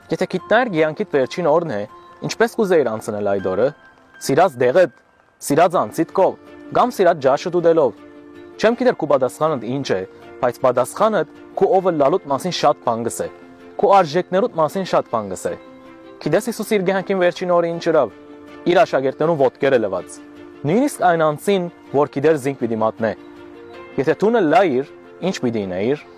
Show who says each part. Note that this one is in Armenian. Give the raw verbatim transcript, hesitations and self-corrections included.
Speaker 1: Եթե գիտնար կյանքիդ վերջին օրն է, ինչպես կուզեիր անցնել այդ օրը, սիրած դեղդ, սիրած անցիդ կով, կամ սիրած ջաշը դուդելով։ Չեմ գիտեր քու պատասխանդ ինչ է, բայց պատասխանը քու ով լալուտ մասին շատ բան գսե։ Քու արժեքներուդ մասին շատ բան գսե։ Գիտես Հիսուս իր կյանքին վերջին օրը ինչ ըրավ։ Իր աշակերտներուն ոտքերը լվաց։ Նույնիսկ այն անձին, որ գիտեր զինք պիտի մատնե։ Եթե տունը լայր, ինչ պիտի ինեիր։